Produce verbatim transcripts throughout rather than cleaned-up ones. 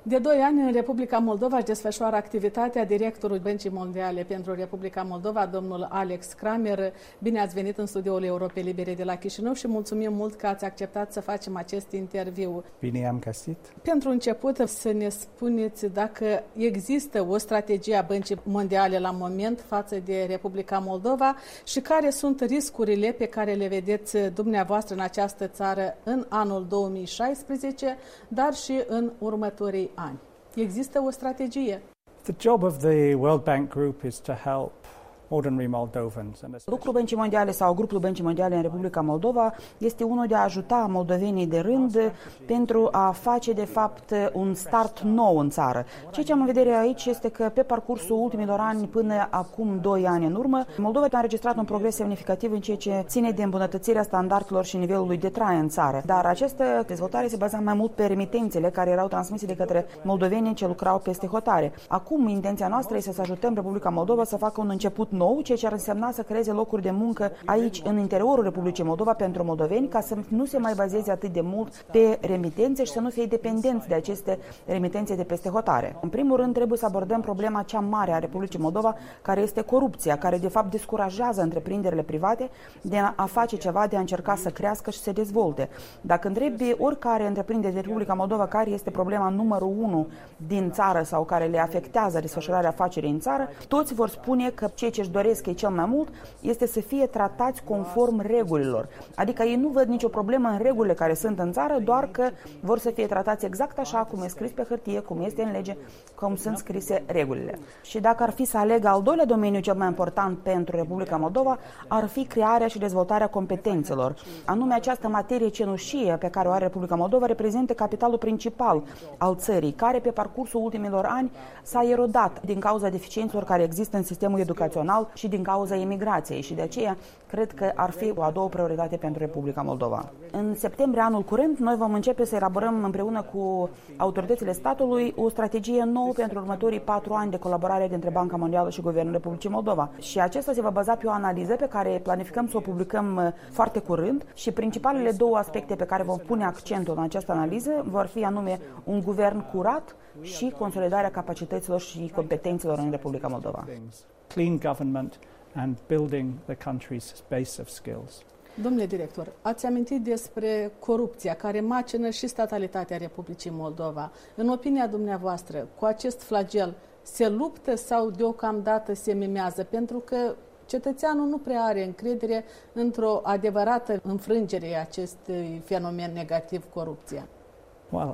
De doi ani, în Republica Moldova își desfășoară activitatea directorul Băncii Mondiale pentru Republica Moldova, domnul Alex Kramer. Bine ați venit în studioul Europei Libere de la Chișinău și mulțumim mult că ați acceptat să facem acest interviu. Bine am găsit. Pentru început, să ne spuneți dacă există o strategie a Băncii Mondiale la moment față de Republica Moldova și care sunt riscurile pe care le vedeți dumneavoastră în această țară în anul două mii șaisprezece, dar și în următorii ani. Există o strategie? The job of the World Bank Group is to help ordinary Moldovans. Lucrul Băncii Mondiale sau grupul Băncii Mondiale în Republica Moldova este unul de a ajuta moldovenii de rând pentru a face, de fapt, un start nou în țară. Ceea ce am în vedere aici este că pe parcursul ultimilor ani până acum doi ani în urmă, Moldova a înregistrat un progres semnificativ în ceea ce ține de îmbunătățirea standardelor și nivelului de trai în țară. Dar această dezvoltare se baza mai mult pe remitențele care erau transmise de către moldovenii ce lucrau peste hotare. Acum, intenția noastră este să ajutăm Republica Moldova să facă un început nou, ceea ce ar însemna să creeze locuri de muncă aici, în interiorul Republicii Moldova, pentru moldoveni, ca să nu se mai bazeze atât de mult pe remitențe și să nu fie dependenți de aceste remitențe de peste hotare. În primul rând, trebuie să abordăm problema cea mare a Republicii Moldova, care este corupția, care de fapt descurajează întreprinderile private de a face ceva, de a încerca să crească și să se dezvolte. Dacă întrebi oricare întreprindere de Republica Moldova care este problema numărul unu din țară sau care le afectează desfășurarea afacerii în țară, toți vor spune că ceea ce își doresc ei cel mai mult este să fie tratați conform regulilor. Adică ei nu văd nicio problemă în regulile care sunt în țară, doar că vor să fie tratați exact așa cum e scris pe hârtie, cum este în lege, cum sunt scrise regulile. Și dacă ar fi să aleg al doilea domeniu cel mai important pentru Republica Moldova, ar fi crearea și dezvoltarea competențelor. Anume, această materie cenușie pe care o are Republica Moldova reprezintă capitalul principal al țării, care pe parcursul ultimilor ani s-a erodat din cauza deficiențelor care există în sistemul educațional și din cauza imigrației și de aceea cred că ar fi o a doua prioritate pentru Republica Moldova. În septembrie anul curent, noi vom începe să elaborăm împreună cu autoritățile statului o strategie nouă pentru următorii patru ani de colaborare dintre Banca Mondială și Guvernul Republicii Moldova. Și acesta se va baza pe o analiză pe care planificăm să o publicăm foarte curând și principalele două aspecte pe care vom pune accentul în această analiză vor fi anume un guvern curat și consolidarea capacităților și competențelor în Republica Moldova. Clean government and building the country's base of skills. Domnule director, ați amintit despre corupția care macină și statalitatea Republicii Moldova. În opinia dumneavoastră, cu acest flagel se luptă sau deocamdată se mimează? Pentru că cetățeanul nu prea are încredere într-o adevărată înfrângere a acestui fenomen negativ, corupția. Well,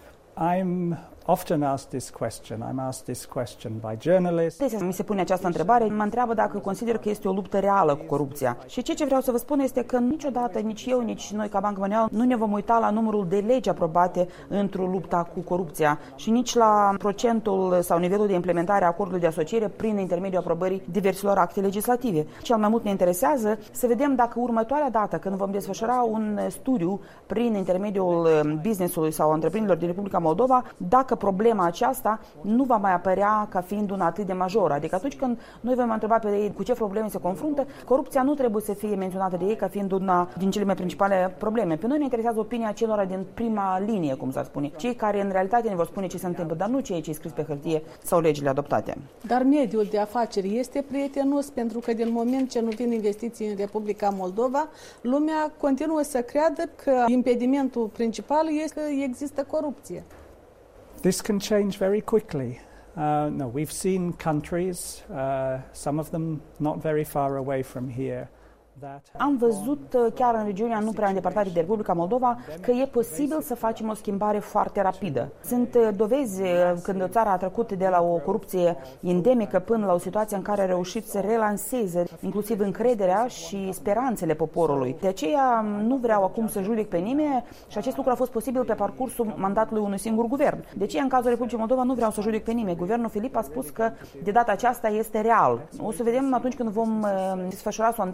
I'm often asked this question. I'm asked this question by journalists. Mi se pune această întrebare, mă întreabă dacă consider că este o luptă reală cu corupția. Și ceea ce vreau să vă spun este că niciodată, nici eu, nici noi ca Banca Mondială nu ne vom uita la numărul de legi aprobate într-o lupta cu corupția și nici la procentul sau nivelul de implementare a acordului de asociere prin intermediul aprobării diverselor acte legislative. Cel mai mult ne interesează să vedem dacă următoarea dată când vom desfășura un studiu prin intermediul business-ului sau întreprinderilor din Republica Moldova, dacă problema aceasta nu va mai apărea ca fiind una atât de majoră. Adică atunci când noi vom întreba pe ei cu ce probleme se confruntă, corupția nu trebuie să fie menționată de ei ca fiind una din cele mai principale probleme. Pe noi ne interesează opinia celor din prima linie, cum s-ar spune. Cei care în realitate ne vor spune ce se întâmplă, dar nu cei ce scris pe hârtie sau legile adoptate. Dar mediul de afaceri este prietenos pentru că din moment ce nu vin investiții în Republica Moldova, lumea continuă să creadă că impedimentul principal este că există corupție. This can change very quickly. Uh, no, we've seen countries, uh, some of them not very far away from here. Am văzut chiar în regiunea nu prea îndepărtată de Republica Moldova că e posibil să facem o schimbare foarte rapidă. Sunt dovezi când o țară a trecut de la o corupție endemică până la o situație în care a reușit să relanseze inclusiv încrederea și speranțele poporului. De aceea nu vreau acum să judec pe nimeni și acest lucru a fost posibil pe parcursul mandatului unui singur guvern. De aceea în cazul Republicii Moldova nu vreau să judec pe nimeni. Guvernul Filip a spus că de data aceasta este real. O să vedem atunci când vom desfășura sondajul și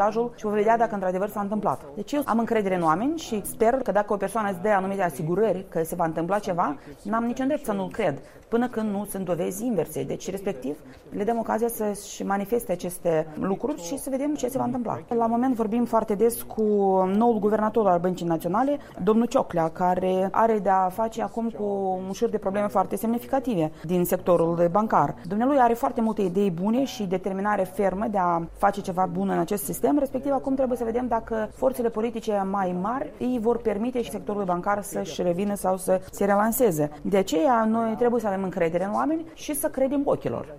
va vedea dacă într-adevăr s-a întâmplat. Deci eu am încredere în oameni și sper că dacă o persoană îți dă anumite asigurări că se va întâmpla ceva, n-am niciun drept să nu-l cred, până când nu sunt dovezi inverse. Deci, respectiv, le dăm ocazia să-și manifeste aceste lucruri și să vedem ce se va întâmpla. La moment vorbim foarte des cu noul guvernator al Băncii Naționale, domnul Cioclea, care are de-a face acum cu un șir de probleme foarte semnificative din sectorul bancar. Dumnealui are foarte multe idei bune și determinare fermă de a face ceva bun în acest sistem, respectiv acum trebuie să vedem dacă forțele politice mai mari îi vor permite și sectorul bancar să-și revină sau să se relanseze. De aceea noi trebuie să avem încredere în oameni și să credem ochilor.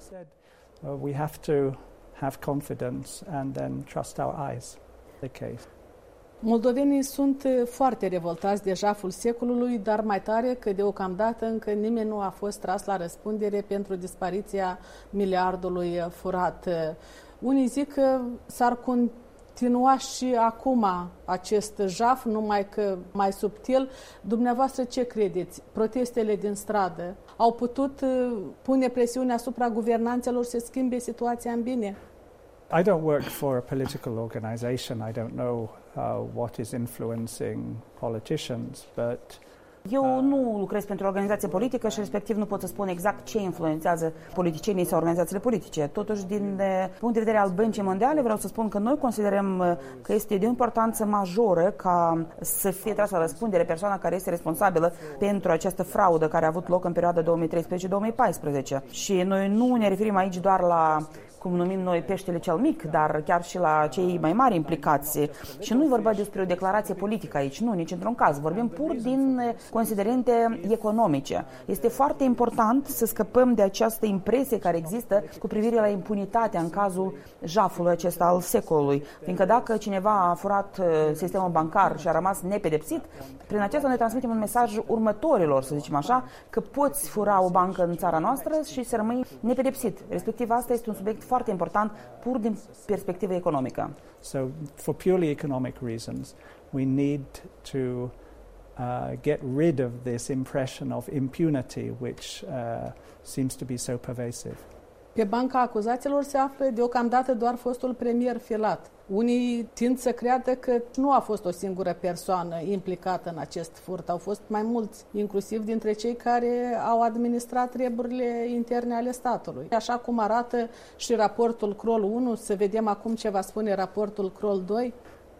We have to have confidence and then trust our eyes. The case. Moldovenii sunt foarte revoltați de jaful secolului, dar mai tare că deocamdată încă nimeni nu a fost tras la răspundere pentru dispariția miliardului furat. Unii zic că s-ar continua și acum acest jaf, numai că mai subtil. Dumneavoastră ce credeți? Protestele din stradă au putut pune presiune asupra guvernanțelor să schimbe situația în bine? I don't work for a political organization. I don't know uh, what is influencing politicians, but Eu nu lucrez pentru o organizație politică și respectiv nu pot să spun exact ce influențează politicienii sau organizațiile politice. Totuși, din punct de vedere al Băncii Mondiale, vreau să spun că noi considerăm că este de o importanță majoră ca să fie trasă la răspundere persoana care este responsabilă pentru această fraudă care a avut loc în perioada două mii treisprezece două mii paisprezece. Și noi nu ne referim aici doar la, cum numim noi, peștele cel mic, dar chiar și la cei mai mari implicați. Și nu e vorba despre o declarație politică aici, nu, nici într-un caz. Vorbim pur din considerente economice. Este foarte important să scăpăm de această impresie care există cu privire la impunitatea în cazul jafului acesta al secolului. Fiindcă dacă cineva a furat sistemul bancar și a rămas nepedepsit, prin aceasta noi transmitem un mesaj următorilor, să zicem așa, că poți fura o bancă în țara noastră și să rămâi nepedepsit. Respectiv, asta este un subiect foarte important, pur din perspectivă economică. So, for purely economic reasons, we need to uh, get rid of this impression of impunity, which uh, seems to be so pervasive. Pe banca acuzaților se află deocamdată doar fostul premier Filat. Unii tind să creadă că nu a fost o singură persoană implicată în acest furt. Au fost mai mulți, inclusiv dintre cei care au administrat treburile interne ale statului. Așa cum arată și raportul Kroll unu, să vedem acum ce va spune raportul Kroll doi.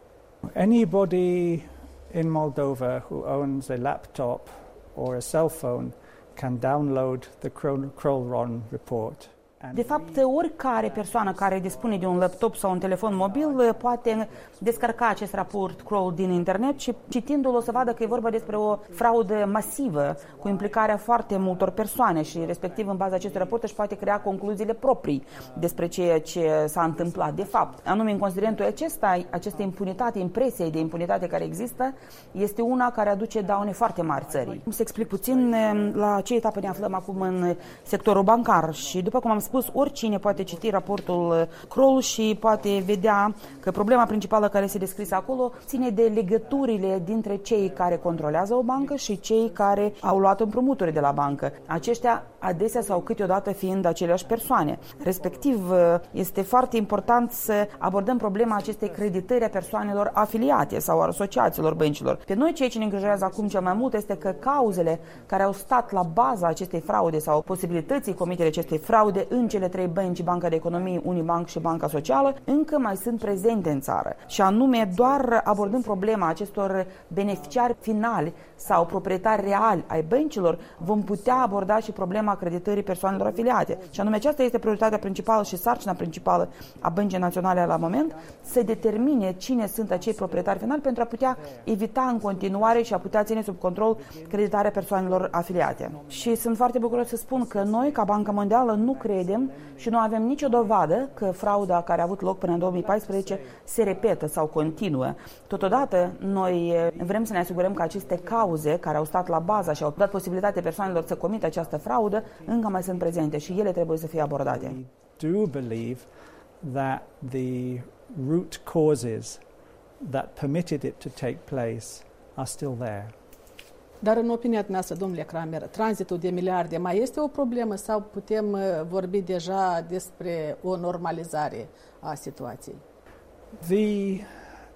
Anybody in Moldova who owns a laptop or a cell phone can download the Kroll report. De fapt, oricare persoană care dispune de un laptop sau un telefon mobil poate descărca acest raport Kroll din internet și citindu-l o să vadă că e vorba despre o fraudă masivă cu implicarea foarte multor persoane și respectiv în baza acestui raport își poate crea concluziile proprii despre ceea ce s-a întâmplat de fapt. Anume, în considerentul acesta, această impunitate, impresia de impunitate care există, este una care aduce daune foarte mari țării. Să explic puțin la ce etapă ne aflăm acum în sectorul bancar și după cum am spus, oricine poate citi raportul Kroll și poate vedea că problema principală care este descrisă acolo ține de legăturile dintre cei care controlează o bancă și cei care au luat împrumuturi de la bancă. Aceștia adesea sau câteodată fiind aceleași persoane. Respectiv, este foarte important să abordăm problema acestei creditări a persoanelor afiliate sau asociațiilor băncilor. Pe noi ceea ce ne îngrijorează acum cel mai mult este că cauzele care au stat la baza acestei fraude sau posibilității comiterii acestei fraude în cele trei bănci, Banca de Economie, Unibank și Banca Socială, încă mai sunt prezente în țară. Și anume, doar abordând problema acestor beneficiari finali sau proprietari reali ai băncilor, vom putea aborda și problema creditării persoanelor afiliate. Și anume, aceasta este prioritatea principală și sarcina principală a Băncii Naționale la moment, să determine cine sunt acei proprietari finali pentru a putea evita în continuare și a putea ține sub control creditarea persoanelor afiliate. Și sunt foarte bucuros să spun că noi, ca Banca Mondială, nu credem și nu avem nicio dovadă că frauda care a avut loc până în două mii paisprezece se repetă sau continuă. Totodată, noi vrem să ne asigurăm că aceste cauze care au stat la baza și au dat posibilitatea persoanelor să comită această fraudă încă mai sunt prezente și ele trebuie să fie abordate. We do believe that the root causes that permitted it to take place are still there. Dar în opinia noastră, domnule Kramer, tranzitul de miliarde mai este o problemă sau putem vorbi deja despre o normalizare a situației? The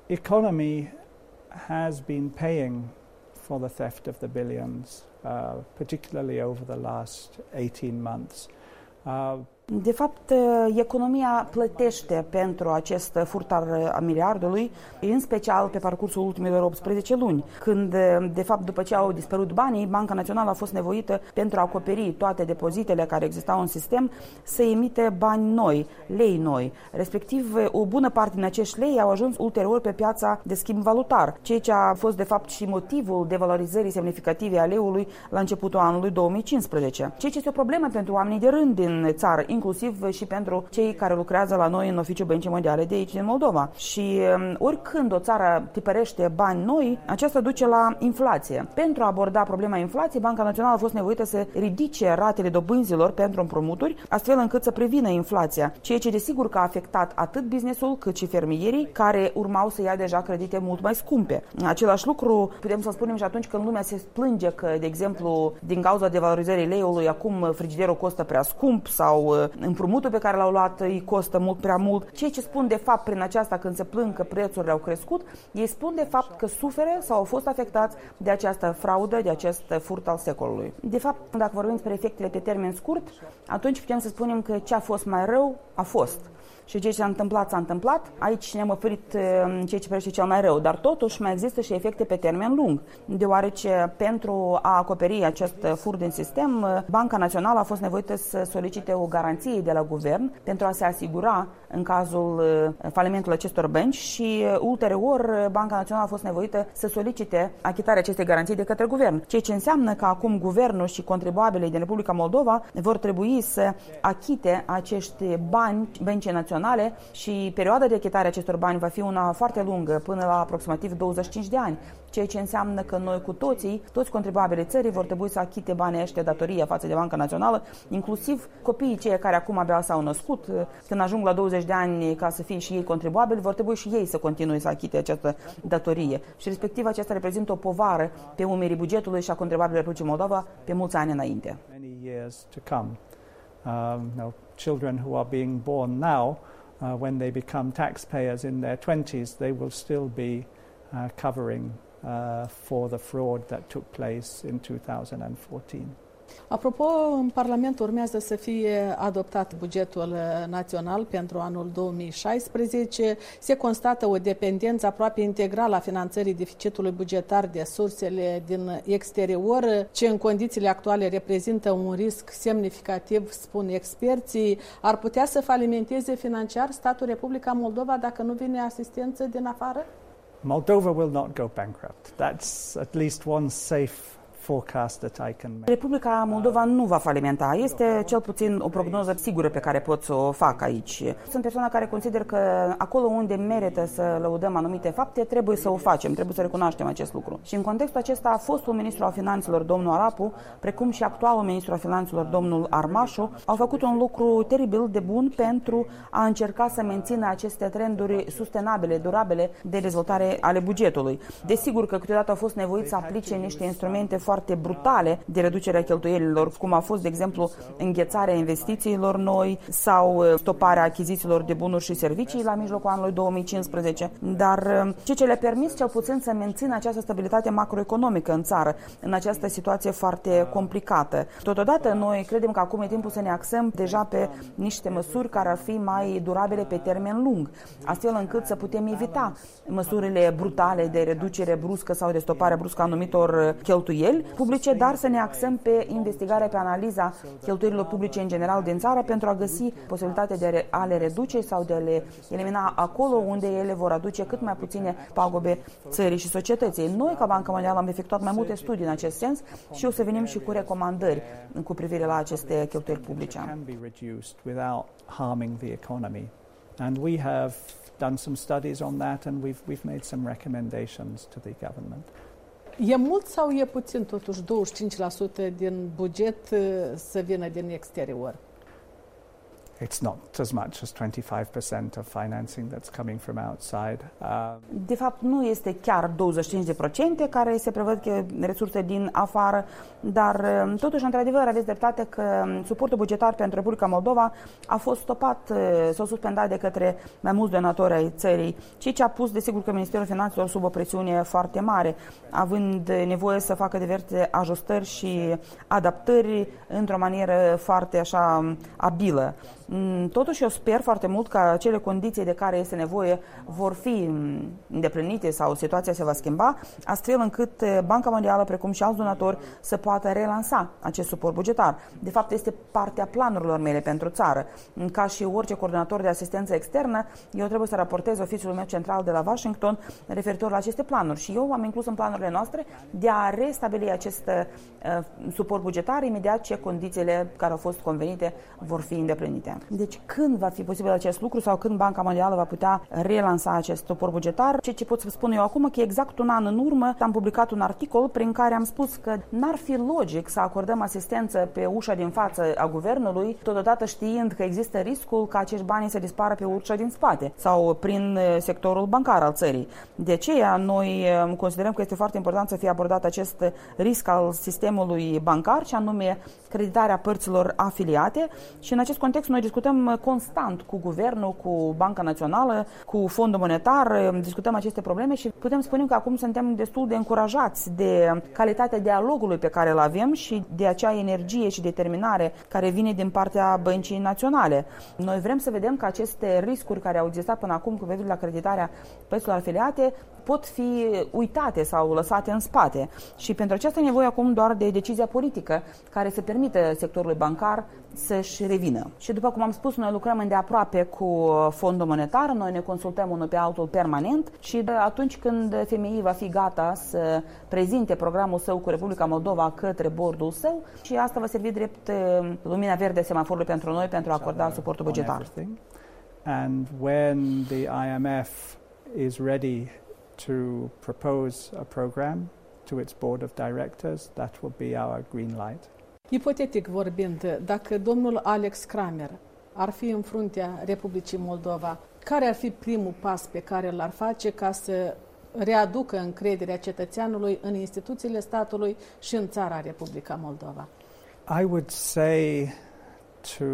economy has been paying for the theft of the billions, uh, particularly over the last eighteen months. Uh, De fapt, economia plătește pentru acest furt al miliardului, în special pe parcursul ultimilor optsprezece luni, când, de fapt, după ce au dispărut banii, Banca Națională a fost nevoită, pentru a acoperi toate depozitele care existau în sistem, să emite bani noi, lei noi. Respectiv, o bună parte din acești lei au ajuns ulterior pe piața de schimb valutar, ceea ce a fost, de fapt, și motivul devalorizării semnificative a leului la începutul anului două mii cincisprezece. Ceea ce este o problemă pentru oamenii de rând din țară, inclusiv și pentru cei care lucrează la noi în Oficiul Băncii Mondiale de aici, din Moldova. Și oricând o țară tipărește bani noi, aceasta duce la inflație. Pentru a aborda problema inflației, Banca Națională a fost nevoită să ridice ratele dobânzilor pentru împrumuturi, astfel încât să prevină inflația, ceea ce desigur că a afectat atât businessul cât și fermierii, care urmau să ia deja credite mult mai scumpe. Același lucru putem să spunem și atunci când lumea se plânge că, de exemplu, din cauza devalorizării leiului, acum frigiderul costă prea scump sau împrumutul pe care l-au luat îi costă mult prea mult. Ceea ce spun de fapt prin aceasta când se plâng că prețurile au crescut, ei spun de fapt că suferă sau au fost afectați de această fraudă, de acest furt al secolului. De fapt, dacă vorbim despre efectele pe termen scurt, atunci putem să spunem că ce a fost mai rău a fost. Și ce s-a întâmplat, s-a întâmplat. Aici ne-am oferit ceea ce privește cel mai rău, dar totuși mai există și efecte pe termen lung, deoarece pentru a acoperi acest furt din sistem, Banca Națională a fost nevoită să solicite o garanție de la guvern pentru a se asigura în cazul falimentului acestor bănci și ulterior Banca Națională a fost nevoită să solicite achitarea acestei garanții de către guvern, ceea ce înseamnă că acum guvernul și contribuabilii din Republica Moldova vor trebui să achite acești bani băncii naționale și perioada de achitare a acestor bani va fi una foarte lungă, până la aproximativ douăzeci și cinci de ani, ceea ce înseamnă că noi cu toții, toți contribuabilii țării vor trebui să achite banii ăștia datoria față de Banca Națională, inclusiv copiii cei care acum abia s-au născut, când ajung la douăzeci de ani ca să fie și ei contribuabili, vor trebui și ei să continue să achite această datorie și respectiv aceasta reprezintă o povară pe umerii bugetului și a contribuabililor Republicii Moldova pe mulți ani înainte. Um, no, children who are being born now, uh, when they become taxpayers in their twenties, they will still be uh, covering uh, for the fraud that took place in two thousand fourteen. Apropo, în Parlament urmează să fie adoptat bugetul național pentru anul două mii șaisprezece. Se constată o dependență aproape integrală a finanțării deficitului bugetar de sursele din exterior, ce în condițiile actuale reprezintă un risc semnificativ, spun experții. Ar putea să falimenteze financiar statul Republica Moldova dacă nu vine asistență din afară? Moldova will not go bankrupt. That's at least one safe forecast that I can make. Republica Moldova nu va falimenta. Este cel puțin o prognoză sigură pe care pot să o fac aici. Sunt persoana care consider că acolo unde merită să lăudăm anumite fapte, trebuie să o facem, trebuie să recunoaștem acest lucru. Și în contextul acesta a fostul ministru al finanțelor, domnul Arapu, precum și actualul ministru al finanțelor, domnul Armașu, au făcut un lucru teribil de bun pentru a încerca să mențină aceste trenduri sustenabile, durabile de dezvoltare ale bugetului. Desigur că câteodată au fost nevoiți să aplice niște instrumente foarte brutale de reducere a cheltuielilor, cum a fost, de exemplu, înghețarea investițiilor noi sau stoparea achizițiilor de bunuri și servicii la mijlocul anului două mii cincisprezece. Dar ceea ce le-a permis cel puțin să mențină această stabilitate macroeconomică în țară, în această situație foarte complicată. Totodată, noi credem că acum e timpul să ne axăm deja pe niște măsuri care ar fi mai durabile pe termen lung, astfel încât să putem evita măsurile brutale de reducere bruscă sau de stopare bruscă a anumitor cheltuieli publice, dar să ne axăm pe investigarea, pe analiza cheltuielilor publice în general din țară pentru a găsi posibilitatea de a le reduce sau de a le elimina acolo unde ele vor aduce cât mai puține pagube țării și societății. Noi, ca Banca Mondială, am efectuat mai multe studii în acest sens și o să venim și cu recomandări cu privire la aceste cheltuieli publice. And we have done some studies on that and we've we've made some recommendations to the government. E mult sau e puțin, totuși, douăzeci și cinci la sută din buget să vină din exterior? It's not as much as twenty-five percent of financing that's coming from outside. Uh, De fapt, nu este chiar douăzeci și cinci de procente care se prevăd că resurse din afară, dar totuși, într-adevăr, aveți dreptate că suportul bugetar pentru Republica Moldova a fost stopat sau suspendat de către mai mulți donatori ai țării, ceea ce a pus, desigur, că Ministerul Finanțelor sub o presiune foarte mare, având nevoie să facă diverse ajustări și adaptări într-o manieră foarte așa abilă. Totuși, eu sper foarte mult că acele condiții de care este nevoie vor fi îndeplinite sau situația se va schimba, astfel încât Banca Mondială, precum și alți donatori, să poată relansa acest suport bugetar. De fapt, este partea planurilor mele pentru țară. Ca și orice coordonator de asistență externă, eu trebuie să raportez oficiul meu central de la Washington referitor la aceste planuri. Și eu am inclus în planurile noastre de a restabili acest uh, suport bugetar imediat ce condițiile care au fost convenite vor fi îndeplinite. Deci când va fi posibil acest lucru sau când Banca Mondială va putea relansa acest suport bugetar? Ceea ce pot să vă spun eu acum că exact un an în urmă am publicat un articol prin care am spus că n-ar fi logic să acordăm asistență pe ușa din față a guvernului, totodată știind că există riscul ca acești bani să dispară pe ușa din spate sau prin sectorul bancar al țării. De aceea noi considerăm că este foarte important să fie abordat acest risc al sistemului bancar, și anume creditarea părților afiliate, și în acest context noi discutăm constant cu guvernul, cu Banca Națională, cu Fondul Monetar, discutăm aceste probleme și putem spune că acum suntem destul de încurajați de calitatea dialogului pe care îl avem și de acea energie și determinare care vine din partea Băncii Naționale. Noi vrem să vedem că aceste riscuri care au existat până acum cu privire la creditarea părților afiliate pot fi uitate sau lăsate în spate. Și pentru aceasta e nevoie acum doar de decizia politică care să permită sectorului bancar să-și revină. Și după cum am spus, noi lucrăm îndeaproape cu Fondul Monetar, noi ne consultăm unul pe altul permanent și atunci când F M I va fi gata să prezinte programul său cu Republica Moldova către bordul său, și asta va servi drept lumina verde a semaforului pentru noi pentru a acorda suportul bugetar. And when the I M F is ready to propose a program to its board of directors, that will be our green light. Ipotetic vorbind, dacă domnul Alex Kramer ar fi în fruntea Republicii Moldova, care ar fi primul pas pe care l-ar face ca să readucă încrederea cetățeanului în instituțiile statului și în țara Republica Moldova? I would say to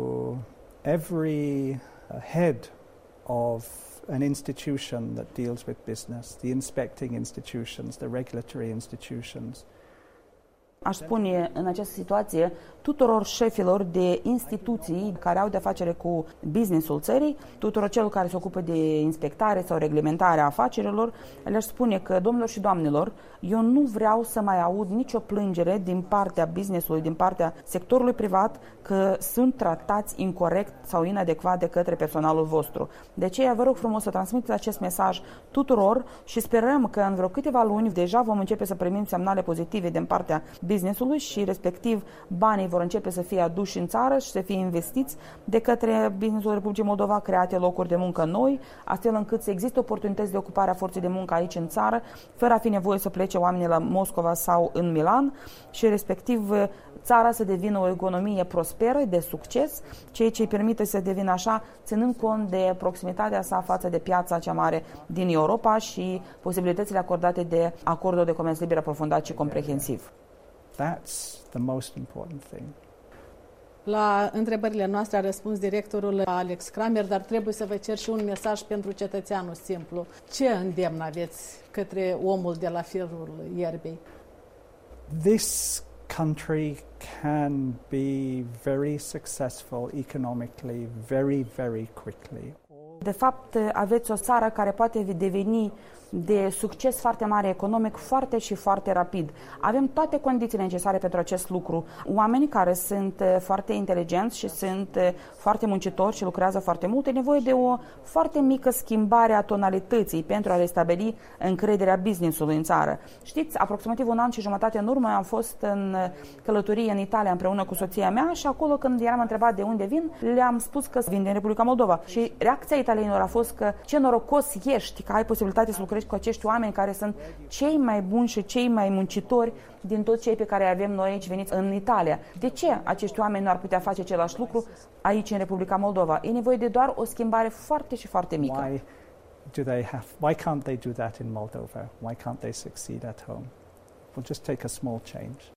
every head of an institution that deals with business, the inspecting institutions, the regulatory institutions. Aș spune în această situație tuturor șefilor de instituții care au de-a face cu businessul țării, tuturor celor care se ocupă de inspectare sau reglementare a afacerilor, le-aș spune că, domnilor și doamnelor, eu nu vreau să mai aud nicio plângere din partea businessului, din partea sectorului privat, că sunt tratați incorect sau inadecvat de către personalul vostru. De aceea vă rog frumos să transmiteți acest mesaj tuturor și sperăm că în vreo câteva luni deja vom începe să primim semnale pozitive din partea businessului și respectiv banii vor începe să fie aduși în țară și să fie investiți de către businessul Republicii Moldova, create locuri de muncă noi, astfel încât să existe oportunități de ocupare a forței de muncă aici în țară, fără a fi nevoie să plece oamenii la Moscova sau în Milan, și respectiv țara să devină o economie prosperă, de succes, ceea ce îi permite să devină așa, ținând cont de proximitatea sa față de piața cea mare din Europa și posibilitățile acordate de acordul de comerț liber aprofundat și comprehensiv. That's the most important thing. La întrebările noastre a răspuns directorul Alex Kramer, dar trebuie să vă cer și un mesaj pentru cetățeanul simplu. Ce îndemn aveți către omul de la firul ierbei? This country can be very successful economically very, very quickly. De fapt, aveți o țară care poate deveni de succes foarte mare economic, foarte și foarte rapid. Avem toate condițiile necesare pentru acest lucru. Oamenii care sunt foarte inteligenți și sunt foarte muncitori și lucrează foarte mult, e nevoie de o foarte mică schimbare a tonalității pentru a restabili încrederea business-ului în țară. Știți, aproximativ un an și jumătate în urmă am fost în călătorie în Italia împreună cu soția mea și acolo, când eram întrebat de unde vin, le-am spus că vin din Republica Moldova. Și reacția italienilor a fost că ce norocos ești că ai posibilitatea să lucrezi întâlnești cu acești oameni care sunt cei mai buni și cei mai muncitori din toți cei pe care avem noi aici veniți în Italia. De ce acești oameni nu ar putea face același lucru aici în Republica Moldova? E nevoie de doar o schimbare foarte și foarte mică. Why do they have, why can't they do that in Moldova? Why can't they succeed at home? We'll just take a small change.